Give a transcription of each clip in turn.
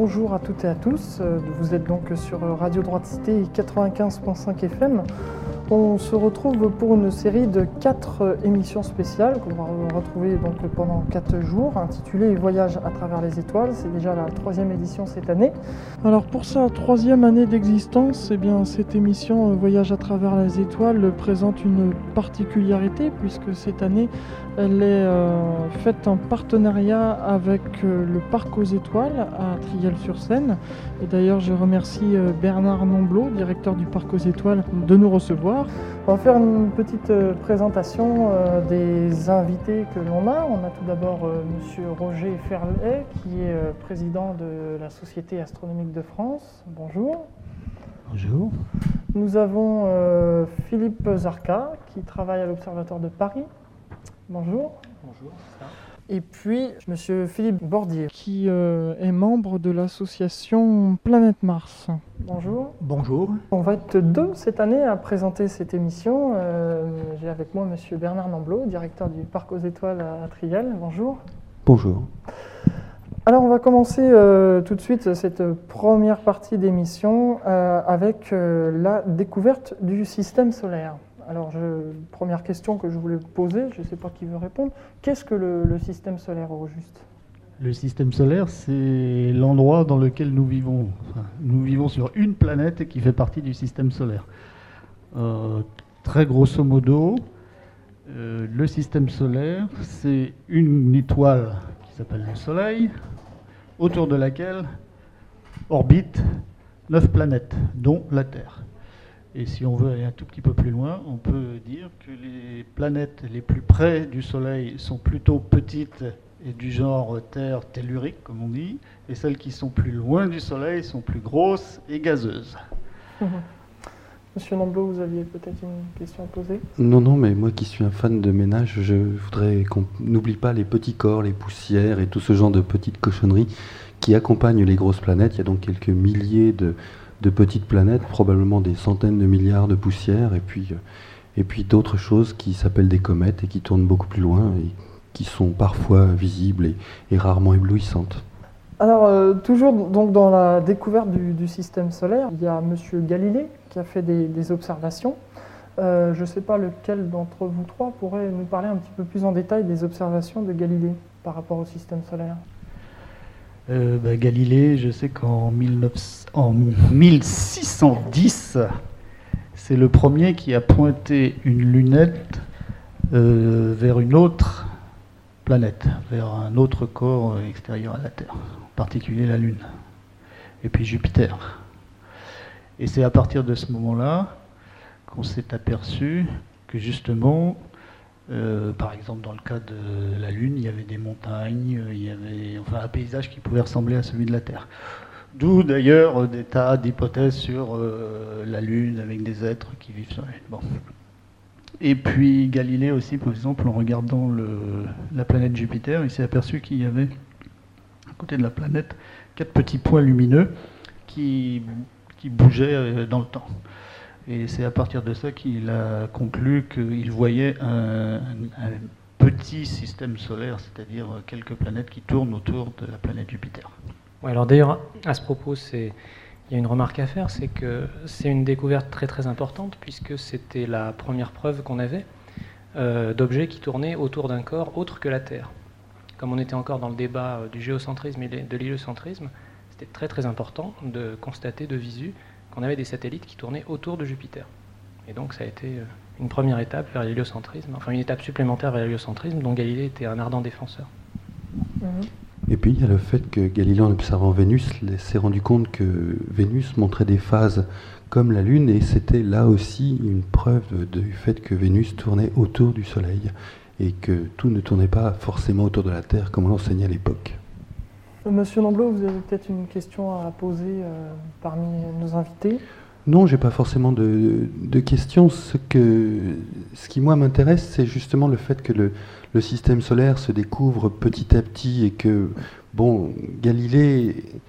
bonjour à toutes et à tous. Vous êtes donc sur Radio Droite Cité 95.5 FM. On se retrouve pour une série de 4 émissions spéciales qu'on va retrouver donc pendant 4 jours, intitulées Voyage à travers les étoiles. C'est déjà la 3e édition cette année. Alors pour sa 3e année d'existence, cette émission Voyage à travers les étoiles présente une particularité puisque cette année elle est faite en partenariat avec le Parc aux Étoiles à Trillel-sur-Seine. Et d'ailleurs, je remercie Bernard Nomblot, directeur du Parc aux Étoiles, de nous recevoir. On va faire une petite présentation des invités que l'on a. On a tout d'abord Monsieur Roger Ferlet, qui est président de la Société astronomique de France. Bonjour. Bonjour. Nous avons Philippe Zarka, qui travaille à l'Observatoire de Paris. Bonjour. Bonjour. Et puis, Monsieur Philippe Bordier, qui est membre de l'association Planète Mars. Bonjour. Bonjour. On va être 2 cette année à présenter cette émission. J'ai avec moi Monsieur Bernard Nomblot, directeur du Parc aux Étoiles à Trillel. Bonjour. Bonjour. Alors, on va commencer tout de suite cette première partie d'émission avec la découverte du système solaire. Alors, première question que je voulais poser, je ne sais pas qui veut répondre. Qu'est-ce que le système solaire au juste ? Le système solaire, c'est l'endroit dans lequel nous vivons. Enfin, nous vivons sur une planète qui fait partie du système solaire. Très grosso modo, le système solaire, c'est une étoile qui s'appelle le Soleil, autour de laquelle orbitent 9 planètes, dont la Terre. Et si on veut aller un tout petit peu plus loin, on peut dire que les planètes les plus près du Soleil sont plutôt petites et du genre Terre tellurique, comme on dit, et celles qui sont plus loin du Soleil sont plus grosses et gazeuses. Monsieur Nomblot, vous aviez peut-être une question à poser ? Non, mais moi qui suis un fan de ménage, je voudrais qu'on n'oublie pas les petits corps, les poussières et tout ce genre de petites cochonneries qui accompagnent les grosses planètes. Il y a donc quelques milliers de petites planètes, probablement des centaines de milliards de poussières, et puis d'autres choses qui s'appellent des comètes et qui tournent beaucoup plus loin et qui sont parfois visibles et rarement éblouissantes. Alors, toujours donc dans la découverte du système solaire, il y a Monsieur Galilée qui a fait des observations. Je ne sais pas lequel d'entre vous trois pourrait nous parler un petit peu plus en détail des observations de Galilée par rapport au système solaire. Galilée, je sais qu'en 1610, c'est le premier qui a pointé une lunette vers une autre planète, vers un autre corps extérieur à la Terre, en particulier la Lune, et puis Jupiter. Et c'est à partir de ce moment-là qu'on s'est aperçu que justement, par exemple, dans le cas de la Lune, il y avait des montagnes, il y avait un paysage qui pouvait ressembler à celui de la Terre. D'où d'ailleurs des tas d'hypothèses sur la Lune avec des êtres qui vivent sur la Lune. Bon. Et puis Galilée aussi, par exemple, en regardant la planète Jupiter, il s'est aperçu qu'il y avait, à côté de la planète, 4 petits points lumineux qui bougeaient dans le temps. Et c'est à partir de ça qu'il a conclu qu'il voyait un petit système solaire, c'est-à-dire quelques planètes qui tournent autour de la planète Jupiter. Ouais, alors d'ailleurs, à ce propos, il y a une remarque à faire, c'est que c'est une découverte très très importante, puisque c'était la première preuve qu'on avait d'objets qui tournaient autour d'un corps autre que la Terre. Comme on était encore dans le débat du géocentrisme et de l'héliocentrisme, c'était très très important de constater de visu qu'on avait des satellites qui tournaient autour de Jupiter. Et donc ça a été une première étape vers l'héliocentrisme, enfin une étape supplémentaire vers l'héliocentrisme dont Galilée était un ardent défenseur. Et puis il y a le fait que Galilée, en observant Vénus, s'est rendu compte que Vénus montrait des phases comme la Lune, et c'était là aussi une preuve du fait que Vénus tournait autour du Soleil, et que tout ne tournait pas forcément autour de la Terre comme on l'enseignait à l'époque. Monsieur Nomblot, vous avez peut-être une question à poser parmi nos invités ? Non, j'ai pas forcément de questions. Ce qui moi m'intéresse, c'est justement le fait que le système solaire se découvre petit à petit et que, Galilée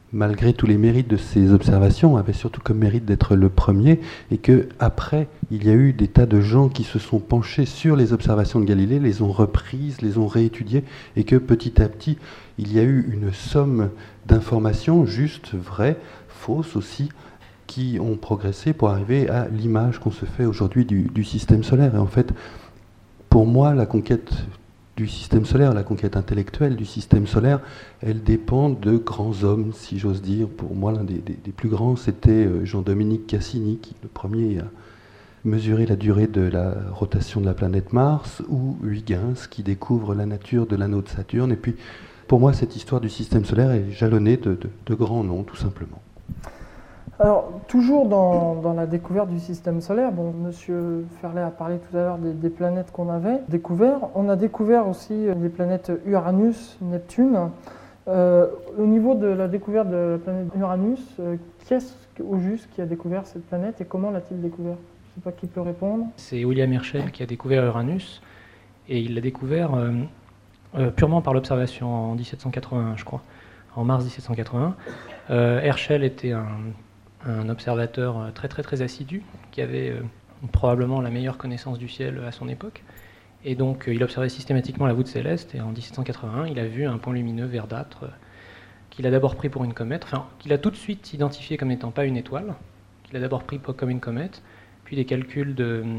malgré tous les mérites de ces observations, avait surtout comme mérite d'être le premier, et qu'après, il y a eu des tas de gens qui se sont penchés sur les observations de Galilée, les ont reprises, les ont réétudiées, et que petit à petit, il y a eu une somme d'informations justes, vraies, fausses aussi, qui ont progressé pour arriver à l'image qu'on se fait aujourd'hui du système solaire. Et en fait, pour moi, la conquête du système solaire, la conquête intellectuelle du système solaire, elle dépend de grands hommes, si j'ose dire. Pour moi, l'un des plus grands, c'était Jean-Dominique Cassini, qui le premier a mesuré la durée de la rotation de la planète Mars, ou Huygens, qui découvre la nature de l'anneau de Saturne. Et puis, pour moi, cette histoire du système solaire est jalonnée de grands noms, tout simplement. Alors, toujours dans la découverte du système solaire, bon, Monsieur Ferlet a parlé tout à l'heure des planètes qu'on avait découvertes. On a découvert aussi les planètes Uranus, Neptune. Au niveau de la découverte de la planète Uranus, qu'est-ce au juste qui a découvert cette planète et comment l'a-t-il découvert? Je ne sais pas qui peut répondre. C'est William Herschel qui a découvert Uranus, et il l'a découvert purement par l'observation en 1781, je crois, en mars 1781. Herschel était un observateur très très très assidu, qui avait probablement la meilleure connaissance du ciel à son époque. Et donc il observait systématiquement la voûte céleste, et en 1781, il a vu un point lumineux verdâtre qu'il a d'abord pris pour une comète, enfin qu'il a tout de suite identifié comme n'étant pas une étoile, qu'il a d'abord pris comme une comète, puis des calculs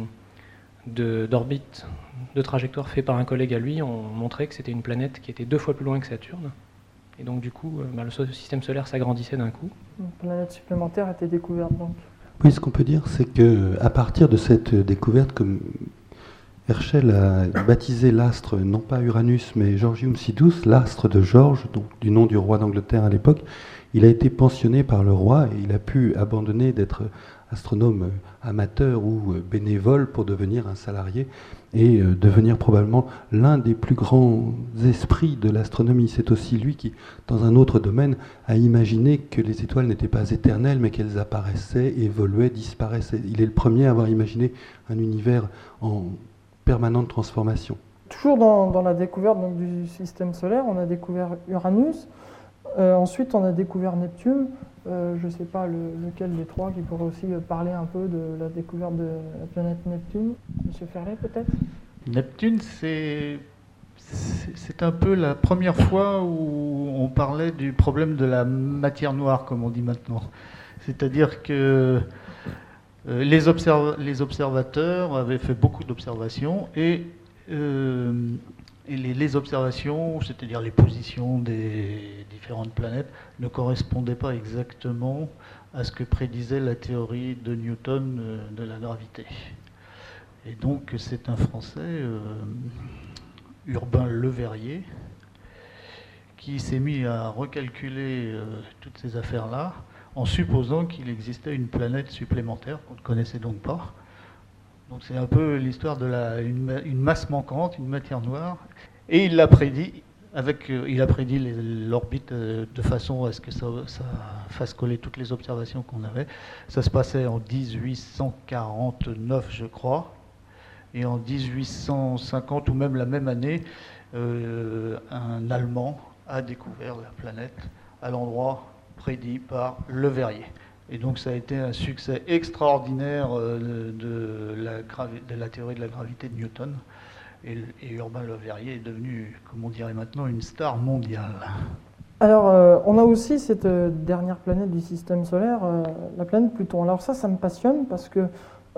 d'orbite, de trajectoire faits par un collègue à lui ont montré que c'était une planète qui était 2 fois plus loin que Saturne. Et donc du coup, le système solaire s'agrandissait d'un coup. Une planète supplémentaire a été découverte donc. Oui, ce qu'on peut dire, c'est qu'à partir de cette découverte, comme Herschel a baptisé l'astre non pas Uranus mais Georgium Sidus, l'astre de Georges, donc du nom du roi d'Angleterre à l'époque, il a été pensionné par le roi et il a pu abandonner d'être astronome amateur ou bénévole pour devenir un salarié et devenir probablement l'un des plus grands esprits de l'astronomie. C'est aussi lui qui, dans un autre domaine, a imaginé que les étoiles n'étaient pas éternelles, mais qu'elles apparaissaient, évoluaient, disparaissaient. Il est le premier à avoir imaginé un univers en permanente transformation. Toujours dans la découverte donc, du système solaire, on a découvert Uranus, ensuite on a découvert Neptune. Je ne sais pas lequel des trois qui pourrait aussi parler un peu de la découverte de la planète Neptune. Monsieur Ferlet, peut-être? Neptune, c'est un peu la première fois où on parlait du problème de la matière noire, comme on dit maintenant. C'est-à-dire que les observateurs avaient fait beaucoup d'observations et les observations, c'est-à-dire les positions des différentes planètes, ne correspondaient pas exactement à ce que prédisait la théorie de Newton de la gravité. Et donc c'est un Français, Urbain Le Verrier, qui s'est mis à recalculer toutes ces affaires-là en supposant qu'il existait une planète supplémentaire qu'on ne connaissait donc pas. Donc c'est un peu l'histoire de une masse manquante, une matière noire. Et il l'a prédit, il a prédit l'orbite de façon à ce que ça fasse coller toutes les observations qu'on avait. Ça se passait en 1849, je crois. Et en 1850, ou même la même année, un Allemand a découvert la planète à l'endroit prédit par Le Verrier. Et donc ça a été un succès extraordinaire de la théorie de la gravité de Newton. Et Urbain Le Verrier est devenu, comme on dirait maintenant, une star mondiale. Alors, on a aussi cette dernière planète du système solaire, la planète Pluton. Alors ça me passionne parce que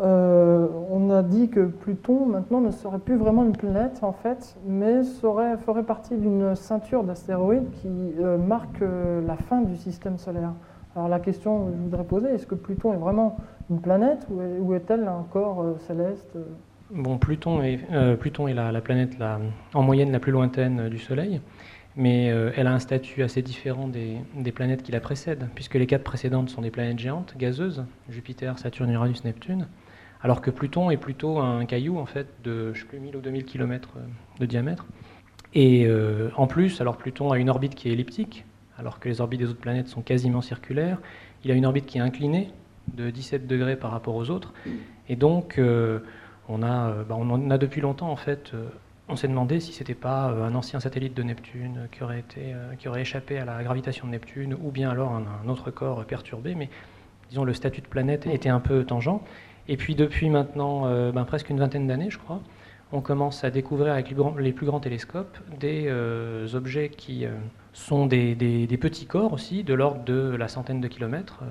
on a dit que Pluton, maintenant, ne serait plus vraiment une planète, en fait, mais ferait partie d'une ceinture d'astéroïdes qui marque la fin du système solaire. Alors la question que je voudrais poser, est-ce que Pluton est vraiment une planète ou est-elle un corps céleste? Bon, Pluton est la planète en moyenne la plus lointaine du Soleil, mais elle a un statut assez différent des planètes qui la précèdent, puisque les 4 précédentes sont des planètes géantes, gazeuses, Jupiter, Saturne, Uranus, Neptune, alors que Pluton est plutôt un caillou en fait de, je sais plus, 1000 ou 2000 km de diamètre. Et en plus, alors Pluton a une orbite qui est elliptique, alors que les orbites des autres planètes sont quasiment circulaires. Il a une orbite qui est inclinée de 17 degrés par rapport aux autres, et donc on a depuis longtemps en fait on s'est demandé si c'était pas un ancien satellite de Neptune qui aurait échappé à la gravitation de Neptune, ou bien alors un autre corps perturbé, mais disons le statut de planète était un peu tangent. Et puis depuis maintenant presque une vingtaine d'années, je crois, on commence à découvrir avec les plus grands télescopes des objets qui sont des petits corps aussi, de l'ordre de la centaine de kilomètres,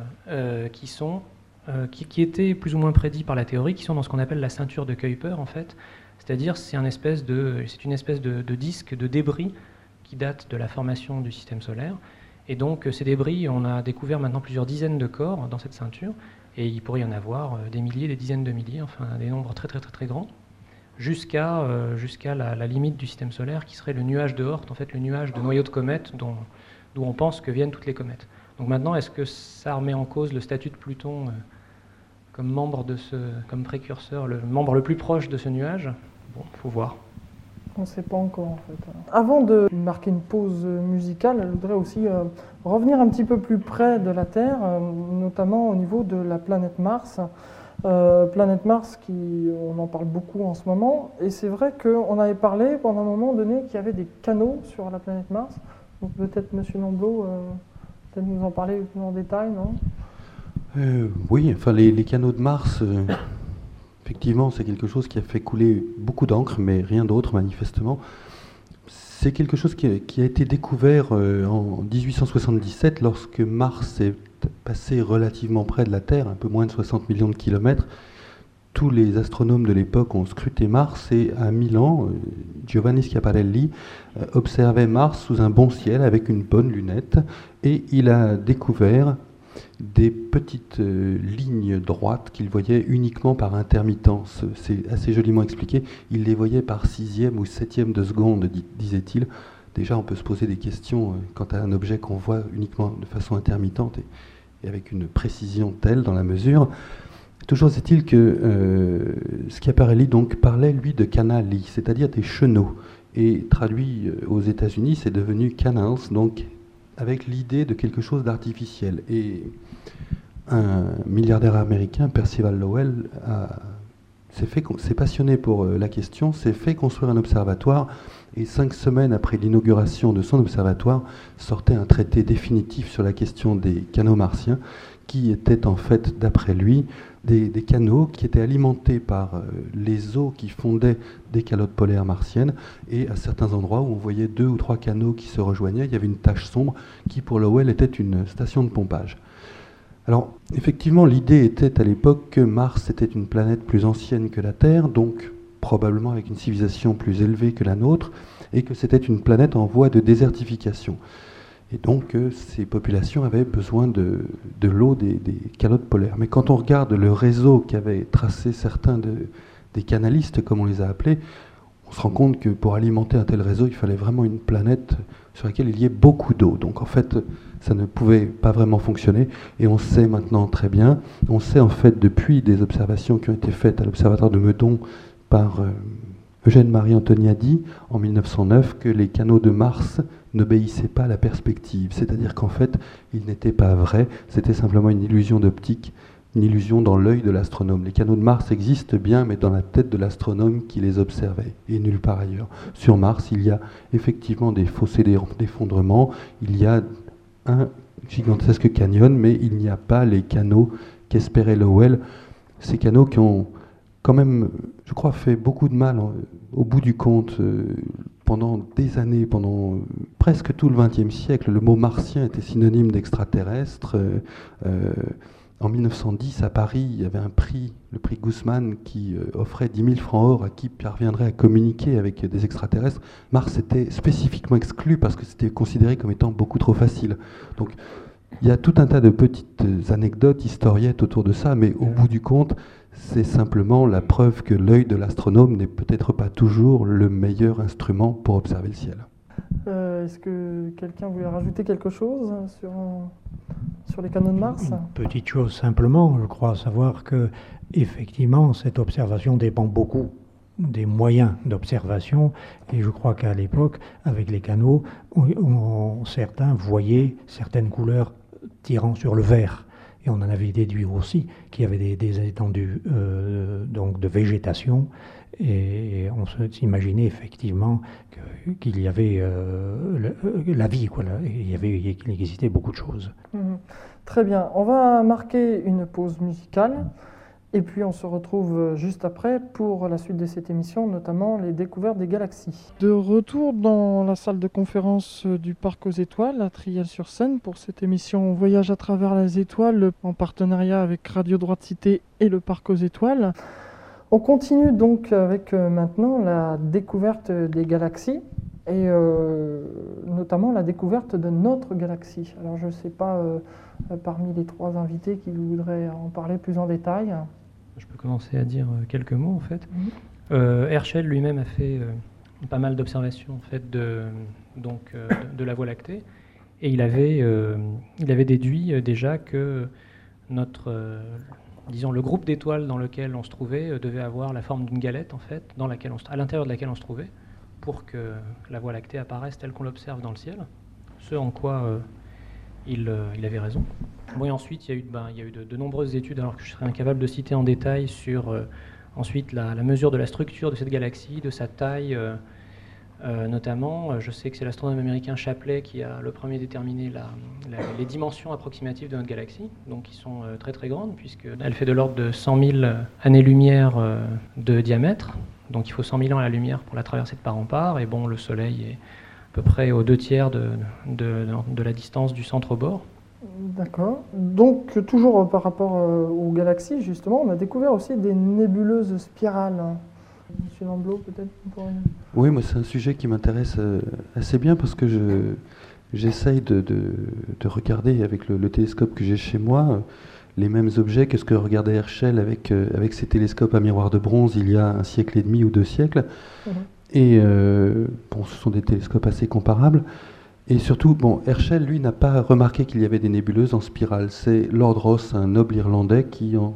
qui étaient plus ou moins prédits par la théorie, qui sont dans ce qu'on appelle la ceinture de Kuiper en fait. C'est-à-dire c'est une espèce de disque de débris qui date de la formation du système solaire. Et donc ces débris, on a découvert maintenant plusieurs dizaines de corps dans cette ceinture, et il pourrait y en avoir des milliers, des dizaines de milliers, enfin des nombres très très très très grands, jusqu'à la limite du système solaire qui serait le nuage de Oort, en fait le nuage de noyaux de comètes d'où on pense que viennent toutes les comètes. Donc maintenant, est-ce que ça remet en cause le statut de Pluton comme précurseur, le membre le plus proche de ce nuage? Bon, faut voir. On ne sait pas encore en fait. Avant de marquer une pause musicale, je voudrais aussi revenir un petit peu plus près de la Terre, notamment au niveau de la planète Mars. Planète Mars, on en parle beaucoup en ce moment, et c'est vrai qu'on avait parlé pendant un moment donné qu'il y avait des canaux sur la planète Mars. Donc peut-être Monsieur Nomblot, peut-être nous en parler plus en détail, non? Oui, enfin les canaux de Mars, effectivement, c'est quelque chose qui a fait couler beaucoup d'encre, mais rien d'autre manifestement. C'est quelque chose qui a été découvert en 1877, lorsque Mars est passé relativement près de la Terre, un peu moins de 60 millions de kilomètres. Tous les astronomes de l'époque ont scruté Mars, et à Milan, Giovanni Schiaparelli observait Mars sous un bon ciel avec une bonne lunette, et il a découvert des petites lignes droites qu'il voyait uniquement par intermittence. C'est assez joliment expliqué. Il les voyait par 6e ou 7e de seconde, disait-il. Déjà, on peut se poser des questions quant à un objet qu'on voit uniquement de façon intermittente et avec une précision telle dans la mesure. Toujours est-il que Schiaparelli donc parlait, lui, de canali, c'est-à-dire des chenaux. Et traduit aux États-Unis, c'est devenu canals, donc avec l'idée de quelque chose d'artificiel. Et un milliardaire américain, Percival Lowell, s'est passionné pour la question, s'est fait construire un observatoire, et 5 semaines après l'inauguration de son observatoire, sortait un traité définitif sur la question des canaux martiens, qui étaient en fait, d'après lui, des canaux qui étaient alimentés par les eaux qui fondaient des calottes polaires martiennes, et à certains endroits où on voyait 2 ou 3 canaux qui se rejoignaient, il y avait une tache sombre qui, pour Lowell, était une station de pompage. Alors, effectivement, l'idée était à l'époque que Mars était une planète plus ancienne que la Terre, donc probablement avec une civilisation plus élevée que la nôtre, et que c'était une planète en voie de désertification. Et donc, ces populations avaient besoin de l'eau des calottes polaires. Mais quand on regarde le réseau qu'avaient tracé certains des canalistes, comme on les a appelés, on se rend compte que pour alimenter un tel réseau, il fallait vraiment une planète sur laquelle il y ait beaucoup d'eau. Donc en fait, ça ne pouvait pas vraiment fonctionner. Et on sait maintenant très bien, on sait en fait depuis des observations qui ont été faites à l'observatoire de Meudon par Eugène-Marie Antoniadi en 1909, que les canaux de Mars n'obéissaient pas à la perspective. C'est-à-dire qu'en fait, ils n'étaient pas vrais, c'était simplement une illusion d'optique, une illusion dans l'œil de l'astronome. Les canaux de Mars existent bien, mais dans la tête de l'astronome qui les observait, et nulle part ailleurs. Sur Mars, il y a effectivement des fossés d'effondrement, il y a un gigantesque canyon, mais il n'y a pas les canaux qu'espérait Lowell. Ces canaux qui ont quand même, je crois, fait beaucoup de mal au bout du compte. Pendant des années, pendant presque tout le XXe siècle, le mot martien était synonyme d'extraterrestre. En 1910, à Paris, il y avait un prix, le prix Guzman, qui offrait 10 000 francs or à qui parviendrait à communiquer avec des extraterrestres. Mars était spécifiquement exclu parce que c'était considéré comme étant beaucoup trop facile. Donc, il y a tout un tas de petites anecdotes historiettes autour de ça, mais au bout du compte, c'est simplement la preuve que l'œil de l'astronome n'est peut-être pas toujours le meilleur instrument pour observer le ciel. Est-ce que quelqu'un voulait rajouter quelque chose sur les canaux de Mars? Une petite chose simplement, je crois savoir que effectivement cette observation dépend beaucoup des moyens d'observation, et je crois qu'à l'époque, avec les canaux, certains voyaient certaines couleurs tirant sur le vert. Et on en avait déduit aussi qu'il y avait des étendues donc de végétation. Et on s'imaginait effectivement qu'il y avait la vie, quoi, qu'il existait beaucoup de choses. Très bien, on va marquer une pause musicale et puis on se retrouve juste après pour la suite de cette émission, notamment les découvertes des galaxies. De retour dans la salle de conférence du Parc aux Étoiles à Triel-sur-Seine pour cette émission Voyage à travers les étoiles en partenariat avec Radio Droite Cité et le Parc aux Étoiles. On continue donc avec maintenant la découverte des galaxies et notamment la découverte de notre galaxie. Alors je ne sais pas parmi les trois invités qui voudraient en parler plus en détail. Je peux commencer à dire quelques mots en fait. Herschel lui-même a fait pas mal d'observations en fait, de la Voie lactée et il avait déduit déjà que le groupe d'étoiles dans lequel on se trouvait devait avoir la forme d'une galette en fait, à l'intérieur de laquelle on se trouvait, pour que la Voie lactée apparaisse telle qu'on l'observe dans le ciel. Ce en quoi il avait raison. Bon, et ensuite, il y a eu de nombreuses études, alors que je serais incapable de citer en détail, sur ensuite la mesure de la structure de cette galaxie, de sa taille, notamment. Je sais que c'est l'astronome américain Shapley qui a le premier déterminé les dimensions approximatives de notre galaxie, donc qui sont très très grandes, puisqu'elle fait de l'ordre de 100 000 années-lumière de diamètre, donc il faut 100 000 ans à la lumière pour la traverser de part en part, et bon, le Soleil est à peu près aux 2/3 de la distance du centre au bord. D'accord. Donc, toujours par rapport aux galaxies, justement, on a découvert aussi des nébuleuses spirales. Monsieur Lamblot, peut-être Oui, moi, c'est un sujet qui m'intéresse assez bien parce que j'essaye de regarder avec le télescope que j'ai chez moi les mêmes objets que ce que regardait Herschel avec ses télescopes à miroir de bronze il y a 1 siècle et demi ou 2 siècles. Et ce sont des télescopes assez comparables. Et surtout, Herschel, lui, n'a pas remarqué qu'il y avait des nébuleuses en spirale. C'est Lord Rosse, un noble irlandais, qui, en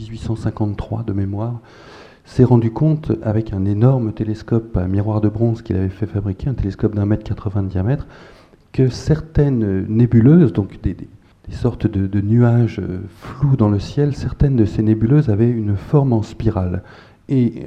1853, de mémoire, s'est rendu compte, avec un énorme télescope à miroir de bronze qu'il avait fait fabriquer, un télescope d'1,80 m de diamètre, que certaines nébuleuses, donc des sortes de nuages flous dans le ciel, certaines de ces nébuleuses avaient une forme en spirale. Et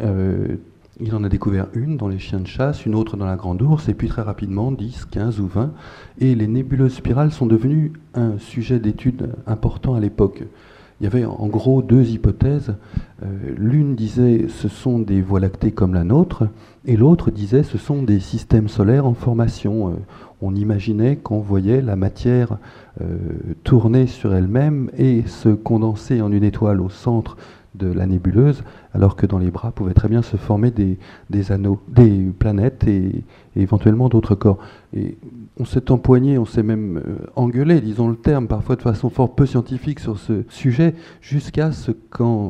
il en a découvert une dans les chiens de chasse, une autre dans la grande ours, et puis très rapidement, 10, 15 ou 20. Et les nébuleuses spirales sont devenues un sujet d'étude important à l'époque. Il y avait en gros 2 hypothèses. L'une disait ce sont des voies lactées comme la nôtre, et l'autre disait ce sont des systèmes solaires en formation. On imaginait qu'on voyait la matière tourner sur elle-même et se condenser en une étoile au centre de la nébuleuse, alors que dans les bras pouvaient très bien se former des anneaux, des planètes et éventuellement d'autres corps. Et on s'est empoigné, on s'est même engueulé, disons le terme, parfois de façon fort peu scientifique sur ce sujet, jusqu'à ce qu'en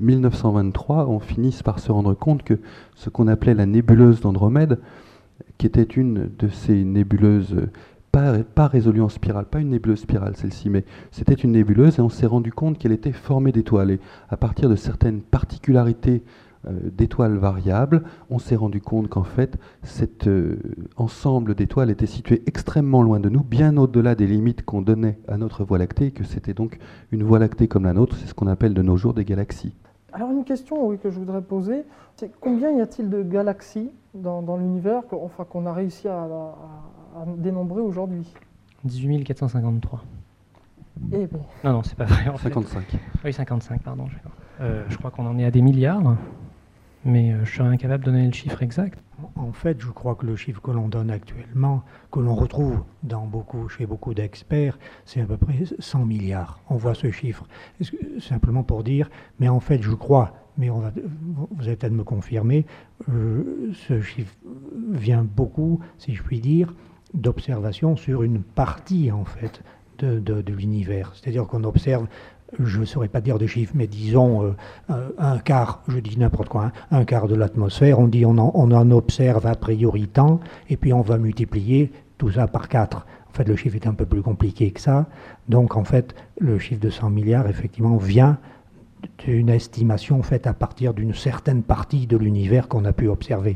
1923, on finisse par se rendre compte que ce qu'on appelait la nébuleuse d'Andromède, qui était une de ces nébuleuses pas résolue en spirale, pas une nébuleuse spirale celle-ci, mais c'était une nébuleuse et on s'est rendu compte qu'elle était formée d'étoiles. Et à partir de certaines particularités d'étoiles variables, on s'est rendu compte qu'en fait, cet ensemble d'étoiles était situé extrêmement loin de nous, bien au-delà des limites qu'on donnait à notre Voie lactée, et que c'était donc une Voie lactée comme la nôtre, c'est ce qu'on appelle de nos jours des galaxies. Alors une question que je voudrais poser, c'est combien y a-t-il de galaxies dans l'univers qu'on a réussi à dénombrer aujourd'hui? 18 453. Eh bien. Non, c'est pas vrai. En 55. Fait. Oui, 55, pardon. Je crois qu'on en est à des milliards, mais je serais incapable de donner le chiffre exact. En fait, je crois que le chiffre que l'on donne actuellement, que l'on retrouve chez beaucoup d'experts, c'est à peu près 100 milliards. On voit ce chiffre. Simplement pour dire, mais en fait, je crois, mais vous allez peut-être me confirmer, ce chiffre vient beaucoup, si je puis dire, d'observations sur une partie, en fait, de l'univers. C'est-à-dire qu'on observe, je ne saurais pas dire de chiffres, mais disons un quart, je dis n'importe quoi, un quart de l'atmosphère, on dit on en observe a priori tant, et puis on va multiplier tout ça par 4. En fait, le chiffre est un peu plus compliqué que ça. Donc, en fait, le chiffre de 100 milliards, effectivement, vient d'une estimation faite à partir d'une certaine partie de l'univers qu'on a pu observer.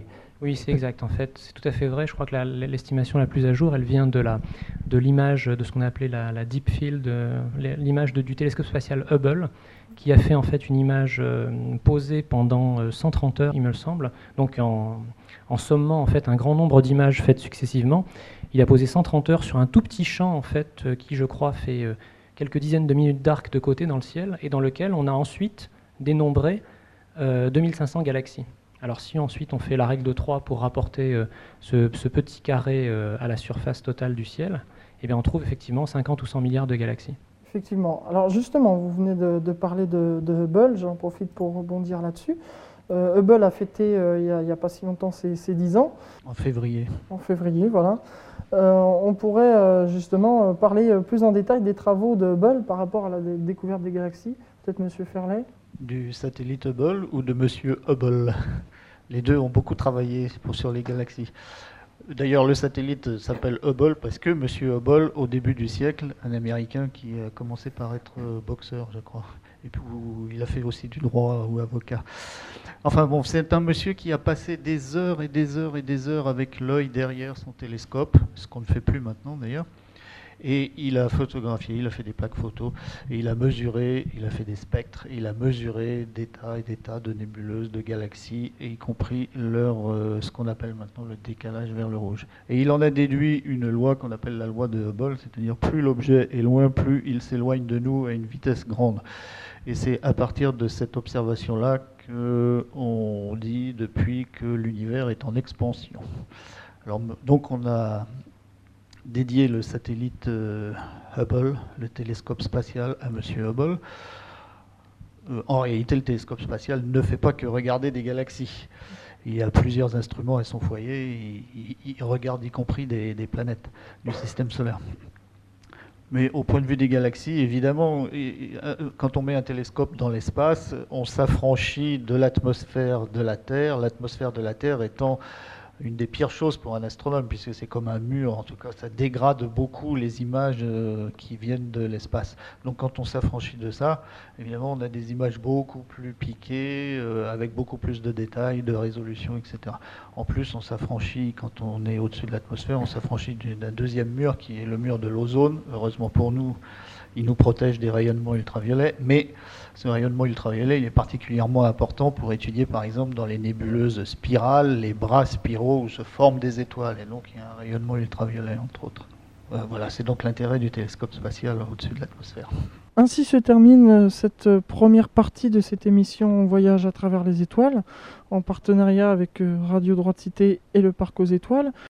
Oui, c'est exact. En fait, c'est tout à fait vrai. Je crois que l'estimation la plus à jour, elle vient de l'image de ce qu'on a appelé la Deep Field, l'image du télescope spatial Hubble, qui a fait en fait une image posée pendant 130 heures, il me semble. Donc en sommant en fait un grand nombre d'images faites successivement, il a posé 130 heures sur un tout petit champ en fait qui, je crois, fait quelques dizaines de minutes d'arc de côté dans le ciel, et dans lequel on a ensuite dénombré 2500 galaxies. Alors si ensuite on fait la règle de 3 pour rapporter ce petit carré à la surface totale du ciel, eh bien on trouve effectivement 50 ou 100 milliards de galaxies. Effectivement. Alors justement, vous venez de parler de Hubble, j'en profite pour rebondir là-dessus. Hubble a fêté il n'y a pas si longtemps ses 10 ans. En février. En février, voilà. On pourrait justement parler plus en détail des travaux de Hubble par rapport à la découverte des galaxies. Peut-être M. Ferlet. Du satellite Hubble ou de Monsieur Hubble. Les deux ont beaucoup travaillé sur les galaxies. D'ailleurs, le satellite s'appelle Hubble parce que Monsieur Hubble, au début du siècle, un Américain qui a commencé par être boxeur, je crois, et puis il a fait aussi du droit ou avocat. Enfin bon, c'est un monsieur qui a passé des heures et des heures et des heures avec l'œil derrière son télescope, ce qu'on ne fait plus maintenant d'ailleurs. Et il a photographié, il a fait des plaques photos, et il a mesuré, il a fait des spectres, il a mesuré des tas et des tas de nébuleuses, de galaxies, et y compris ce qu'on appelle maintenant le décalage vers le rouge. Et il en a déduit une loi qu'on appelle la loi de Hubble, c'est-à-dire plus l'objet est loin, plus il s'éloigne de nous à une vitesse grande. Et c'est à partir de cette observation-là qu'on dit depuis que l'univers est en expansion. Alors, donc on a dédié le satellite Hubble, le télescope spatial, à Monsieur Hubble. En réalité, le télescope spatial ne fait pas que regarder des galaxies. Il y a plusieurs instruments à son foyer. Il regarde y compris des planètes du système solaire. Mais au point de vue des galaxies, évidemment, quand on met un télescope dans l'espace, on s'affranchit de l'atmosphère de la Terre, l'atmosphère de la Terre étant une des pires choses pour un astronome, puisque c'est comme un mur, en tout cas ça dégrade beaucoup les images qui viennent de l'espace. Donc quand on s'affranchit de ça, évidemment on a des images beaucoup plus piquées, avec beaucoup plus de détails, de résolution, etc. En plus on s'affranchit, quand on est au-dessus de l'atmosphère, on s'affranchit d'un deuxième mur qui est le mur de l'ozone. Heureusement pour nous, il nous protège des rayonnements ultraviolets, mais ce rayonnement ultraviolet, il est particulièrement important pour étudier, par exemple, dans les nébuleuses spirales, les bras spiraux où se forment des étoiles. Et donc, il y a un rayonnement ultraviolet, entre autres. Voilà, c'est donc l'intérêt du télescope spatial au-dessus de l'atmosphère. Ainsi se termine cette première partie de cette émission Voyage à travers les étoiles, en partenariat avec Radio Droite Cité et le Parc aux Étoiles.